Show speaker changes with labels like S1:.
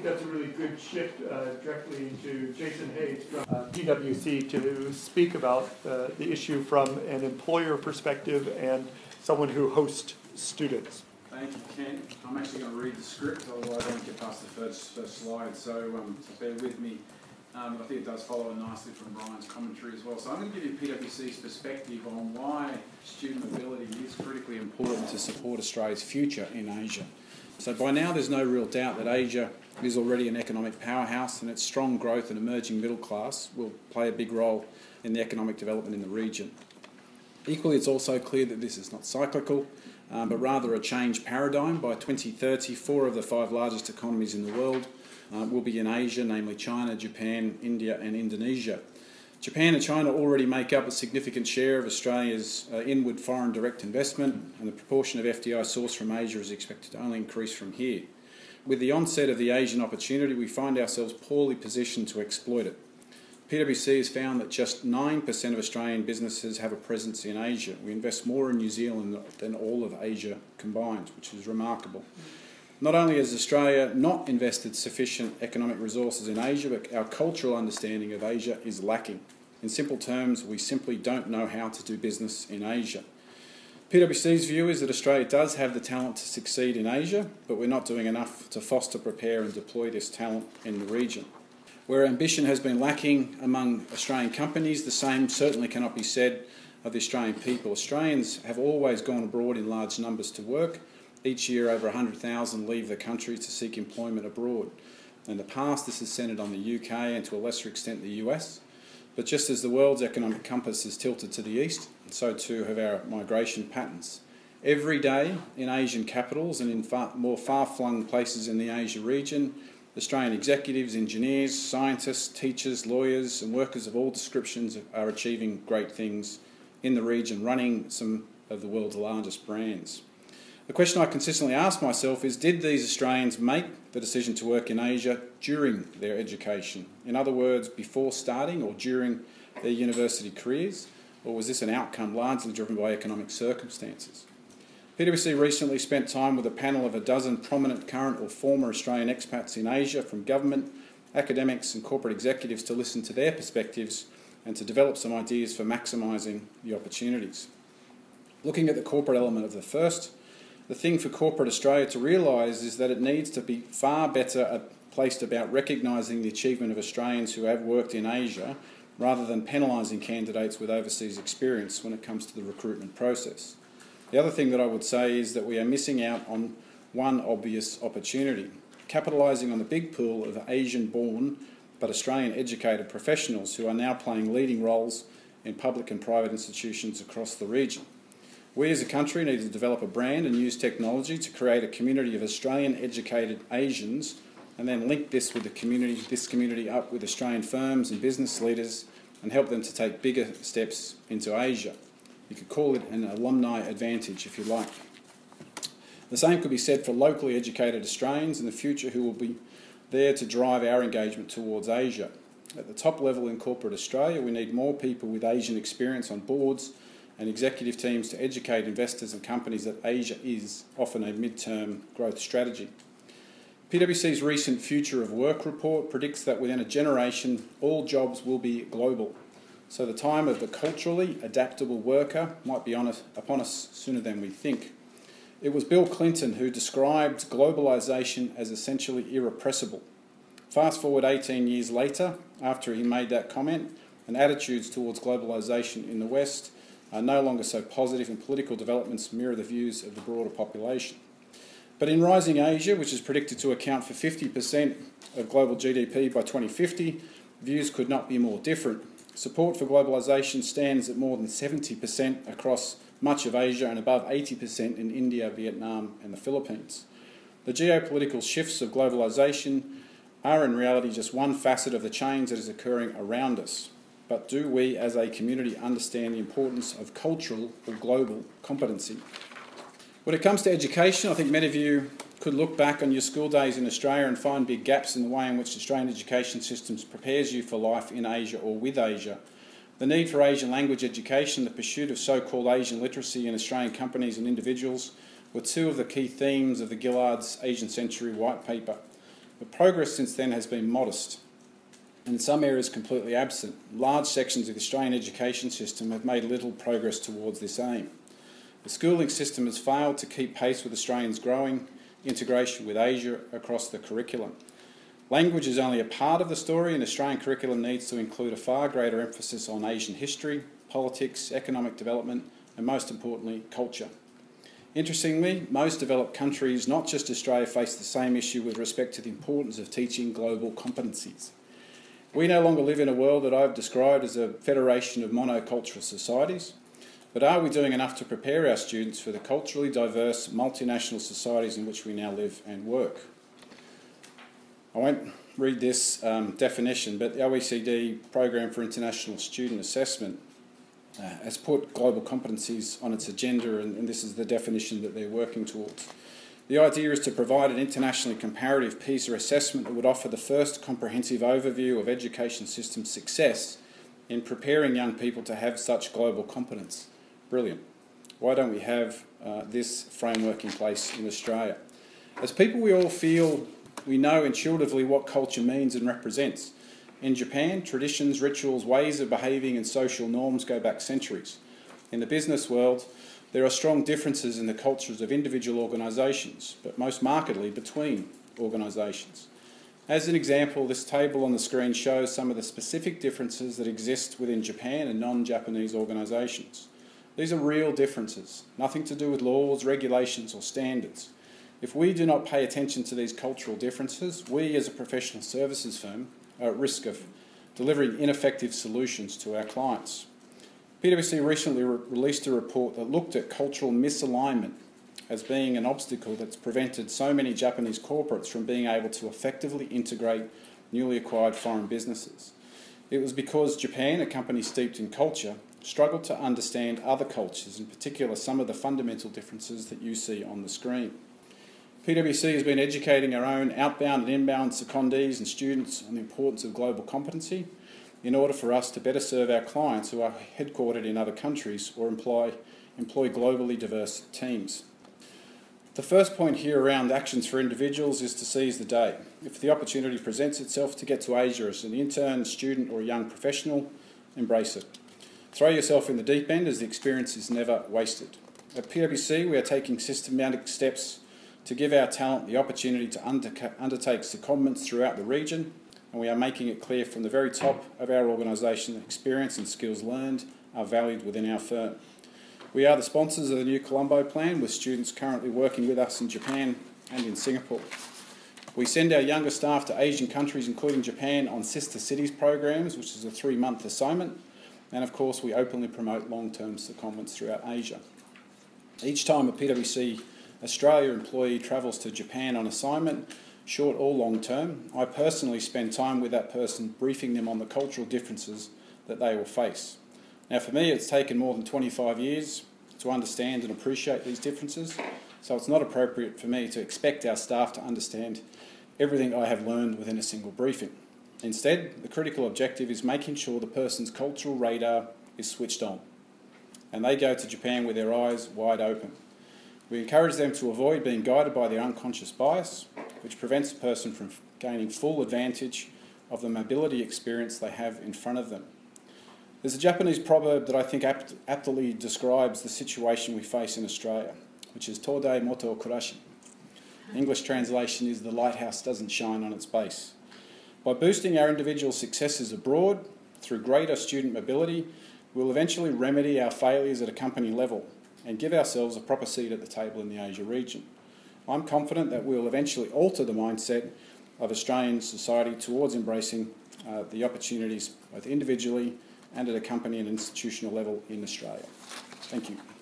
S1: that's a really good shift directly into Jason Hayes from PwC to speak about the issue from an employer perspective and someone who hosts students.
S2: Thank you, Ken. I'm actually going to read the script, although I don't get past the first slide, so bear with me. But I think it does follow nicely from Brian's commentary as well. So I'm going to give you PwC's perspective on why student mobility is critically important to support Australia's future in Asia. So by now there's no real doubt that Asia is already an economic powerhouse, and its strong growth and emerging middle class will play a big role in the economic development in the region. Equally, it's also clear that this is not cyclical, but rather a change paradigm. By 2030, 4 of the 5 largest economies in the world will be in Asia, namely China, Japan, India and Indonesia. Japan and China already make up a significant share of Australia's inward foreign direct investment, and the proportion of FDI sourced from Asia is expected to only increase from here. With the onset of the Asian opportunity, we find ourselves poorly positioned to exploit it. PwC has found that just 9% of Australian businesses have a presence in Asia. We invest more in New Zealand than all of Asia combined, which is remarkable. Not only has Australia not invested sufficient economic resources in Asia, but our cultural understanding of Asia is lacking. In simple terms, we simply don't know how to do business in Asia. PwC's view is that Australia does have the talent to succeed in Asia, but we're not doing enough to foster, prepare and deploy this talent in the region. Where ambition has been lacking among Australian companies, the same certainly cannot be said of the Australian people. Australians have always gone abroad in large numbers to work. Each year, over 100,000 leave the country to seek employment abroad. In the past, this has centred on the UK and to a lesser extent the US. But just as the world's economic compass is tilted to the east, so too have our migration patterns. Every day in Asian capitals and in more far-flung places in the Asia region, Australian executives, engineers, scientists, teachers, lawyers and workers of all descriptions are achieving great things in the region, running some of the world's largest brands. The question I consistently ask myself is, did these Australians make the decision to work in Asia during their education? In other words, before starting or during their university careers? Or was this an outcome largely driven by economic circumstances? PwC recently spent time with a panel of a dozen prominent current or former Australian expats in Asia, from government, academics and corporate executives, to listen to their perspectives and to develop some ideas for maximising the opportunities. Looking at the corporate element of the first, the thing for corporate Australia to realise is that it needs to be far better placed about recognising the achievement of Australians who have worked in Asia, rather than penalising candidates with overseas experience when it comes to the recruitment process. The other thing that I would say is that we are missing out on one obvious opportunity: capitalising on the big pool of Asian-born but Australian-educated professionals who are now playing leading roles in public and private institutions across the region. We as a country need to develop a brand and use technology to create a community of Australian-educated Asians, and then link this community up with Australian firms and business leaders and help them to take bigger steps into Asia. You could call it an alumni advantage if you like. The same could be said for locally educated Australians in the future who will be there to drive our engagement towards Asia. At the top level in corporate Australia, we need more people with Asian experience on boards and executive teams to educate investors and companies that Asia is often a mid-term growth strategy. PwC's recent Future of Work report predicts that within a generation, all jobs will be global. So the time of the culturally adaptable worker might be upon us sooner than we think. It was Bill Clinton who described globalisation as essentially irrepressible. Fast forward 18 years later, after he made that comment, and attitudes towards globalisation in the West are no longer so positive, and political developments mirror the views of the broader population. But in rising Asia, which is predicted to account for 50% of global GDP by 2050, views could not be more different. Support for globalisation stands at more than 70% across much of Asia and above 80% in India, Vietnam and the Philippines. The geopolitical shifts of globalisation are in reality just one facet of the change that is occurring around us. But do we as a community understand the importance of cultural or global competency? When it comes to education, I think many of you could look back on your school days in Australia and find big gaps in the way in which Australian education systems prepares you for life in Asia or with Asia. The need for Asian language education, the pursuit of so-called Asian literacy in Australian companies and individuals were two of the key themes of the Gillard's Asian Century White Paper.
S3: But progress since then has been modest, and in some areas completely absent. Large sections of the Australian education system have made little progress towards this aim. The schooling system has failed to keep pace with Australians' growing integration with Asia across the curriculum. Language is only a part of the story, and Australian curriculum needs to include a far greater emphasis on Asian history, politics, economic development, and most importantly, culture. Interestingly, most developed countries, not just Australia, face the same issue with respect to the importance of teaching global competencies. We no longer live in a world that I've described as a federation of monocultural societies, but are we doing enough to prepare our students for the culturally diverse multinational societies in which we now live and work? I won't read this definition, but the OECD Program for International Student Assessment has put global competencies on its agenda, and this is the definition that they're working towards. The idea is to provide an internationally comparative PISA assessment that would offer the first comprehensive overview of education system success in preparing young people to have such global competence. Brilliant. Why don't we have this framework in place in Australia? As people, we all feel we know intuitively what culture means and represents. In Japan, traditions, rituals, ways of behaving and social norms go back centuries. In the business world, there are strong differences in the cultures of individual organisations, but most markedly between organisations. As an example, this table on the screen shows some of the specific differences that exist within Japan and non-Japanese organisations. These are real differences, nothing to do with laws, regulations or standards. If we do not pay attention to these cultural differences, we as a professional services firm are at risk of delivering ineffective solutions to our clients. PwC recently released a report that looked at cultural misalignment as being an obstacle that's prevented so many Japanese corporates from being able to effectively integrate newly acquired foreign businesses. It was because Japan, a company steeped in culture, struggled to understand other cultures, in particular some of the fundamental differences that you see on the screen. PwC has been educating our own outbound and inbound secondees and students on the importance of global competency in order for us to better serve our clients who are headquartered in other countries or employ globally diverse teams. The first point here around actions for individuals is to seize the day. If the opportunity presents itself to get to Asia as an intern, student or a young professional, embrace it. Throw yourself in the deep end as the experience is never wasted. At PwC, we are taking systematic steps to give our talent the opportunity to undertake secondments throughout the region, and we are making it clear from the very top of our organisation that experience and skills learned are valued within our firm. We are the sponsors of the new Colombo Plan, with students currently working with us in Japan and in Singapore. We send our younger staff to Asian countries, including Japan, on Sister Cities programs, which is a 3-month assignment. And of course, we openly promote long-term secondments throughout Asia. Each time a PwC Australia employee travels to Japan on assignment, short or long-term, I personally spend time with that person, briefing them on the cultural differences that they will face. Now, for me, it's taken more than 25 years to understand and appreciate these differences, so it's not appropriate for me to expect our staff to understand everything I have learned within a single briefing. Instead, the critical objective is making sure the person's cultural radar is switched on, and they go to Japan with their eyes wide open. We encourage them to avoid being guided by their unconscious bias, which prevents a person from gaining full advantage of the mobility experience they have in front of them. There's a Japanese proverb that I think aptly describes the situation we face in Australia, which is Todai Moto Kurashi. English translation is the lighthouse doesn't shine on its base. By boosting our individual successes abroad through greater student mobility, we'll eventually remedy our failures at a company level and give ourselves a proper seat at the table in the Asia region. I'm confident that we'll eventually alter the mindset of Australian society towards embracing the opportunities both individually and at a company and institutional level in Australia. Thank you.